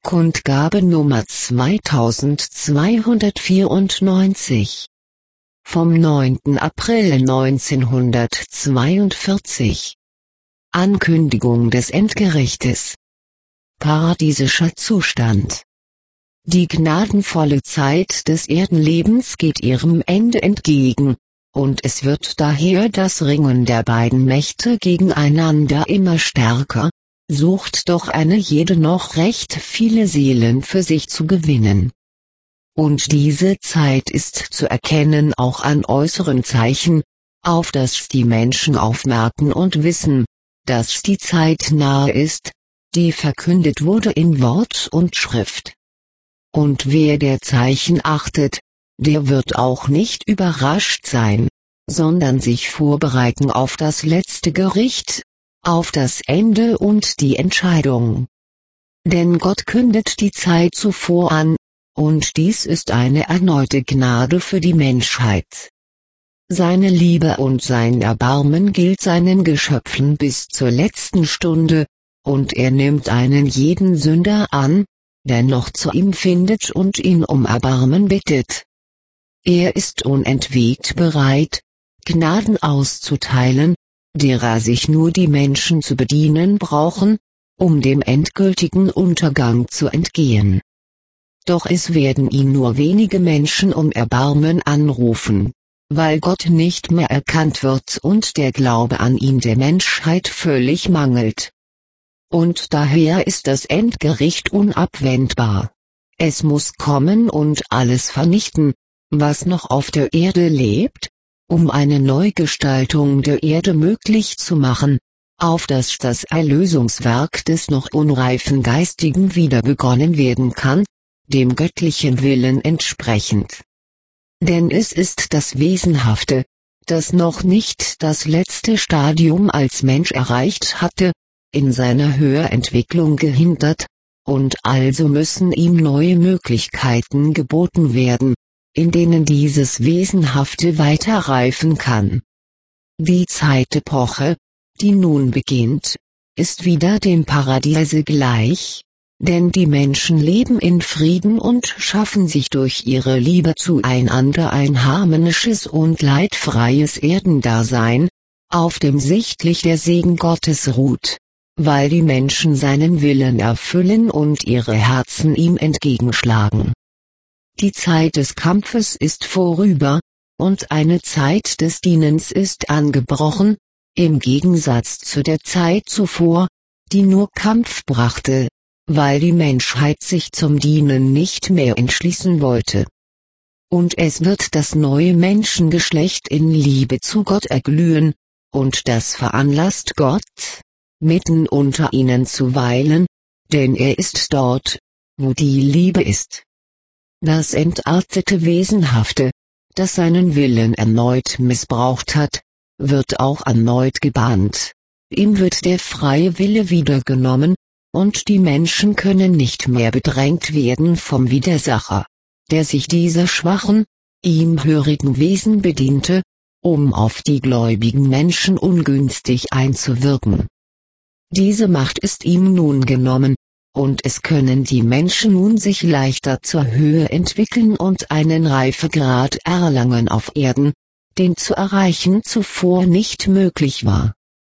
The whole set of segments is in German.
Kundgabe Nummer 2294. Vom 9. April 1942. Ankündigung des Endgerichtes. Paradiesischer Zustand. Die gnadenvolle Zeit des Erdenlebens geht ihrem Ende entgegen, und es wird daher das Ringen der beiden Mächte gegeneinander immer stärker. Sucht doch eine jede noch recht viele Seelen für sich zu gewinnen. Und diese Zeit ist zu erkennen auch an äußeren Zeichen, auf das die Menschen aufmerken und wissen, dass die Zeit nahe ist, die verkündet wurde in Wort und Schrift. Und wer der Zeichen achtet, der wird auch nicht überrascht sein, sondern sich vorbereiten auf das letzte Gericht, auf das Ende und die Entscheidung. Denn Gott kündet die Zeit zuvor an, und dies ist eine erneute Gnade für die Menschheit. Seine Liebe und sein Erbarmen gilt seinen Geschöpfen bis zur letzten Stunde, und er nimmt einen jeden Sünder an, der noch zu ihm findet und ihn um Erbarmen bittet. Er ist unentwegt bereit, Gnaden auszuteilen, derer sich nur die Menschen zu bedienen brauchen, um dem endgültigen Untergang zu entgehen. Doch es werden ihn nur wenige Menschen um Erbarmen anrufen, weil Gott nicht mehr erkannt wird und der Glaube an ihn der Menschheit völlig mangelt. Und daher ist das Endgericht unabwendbar. Es muss kommen und alles vernichten, was noch auf der Erde lebt, um eine Neugestaltung der Erde möglich zu machen, auf dass das Erlösungswerk des noch unreifen Geistigen wieder begonnen werden kann, dem göttlichen Willen entsprechend. Denn es ist das Wesenhafte, das noch nicht das letzte Stadium als Mensch erreicht hatte, in seiner Höherentwicklung gehindert, und also müssen ihm neue Möglichkeiten geboten werden, in denen dieses Wesenhafte weiter reifen kann. Die Zeitepoche, die nun beginnt, ist wieder dem Paradiese gleich, denn die Menschen leben in Frieden und schaffen sich durch ihre Liebe zueinander ein harmonisches und leidfreies Erdendasein, auf dem sichtlich der Segen Gottes ruht, weil die Menschen seinen Willen erfüllen und ihre Herzen ihm entgegenschlagen. Die Zeit des Kampfes ist vorüber, und eine Zeit des Dienens ist angebrochen, im Gegensatz zu der Zeit zuvor, die nur Kampf brachte, weil die Menschheit sich zum Dienen nicht mehr entschließen wollte. Und es wird das neue Menschengeschlecht in Liebe zu Gott erglühen, und das veranlasst Gott, mitten unter ihnen zu weilen, denn er ist dort, wo die Liebe ist. Das entartete Wesenhafte, das seinen Willen erneut missbraucht hat, wird auch erneut gebannt. Ihm wird der freie Wille wiedergenommen, und die Menschen können nicht mehr bedrängt werden vom Widersacher, der sich dieser schwachen, ihm hörigen Wesen bediente, um auf die gläubigen Menschen ungünstig einzuwirken. Diese Macht ist ihm nun genommen, und es können die Menschen nun sich leichter zur Höhe entwickeln und einen Reifegrad erlangen auf Erden, den zu erreichen zuvor nicht möglich war.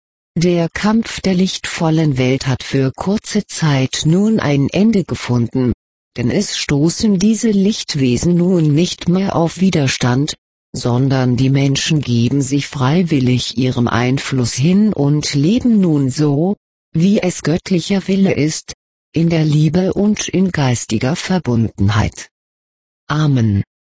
Der Kampf der lichtvollen Welt hat für kurze Zeit nun ein Ende gefunden, denn es stoßen diese Lichtwesen nun nicht mehr auf Widerstand, sondern die Menschen geben sich freiwillig ihrem Einfluss hin und leben nun so, wie es göttlicher Wille ist, in der Liebe und in geistiger Verbundenheit. Amen.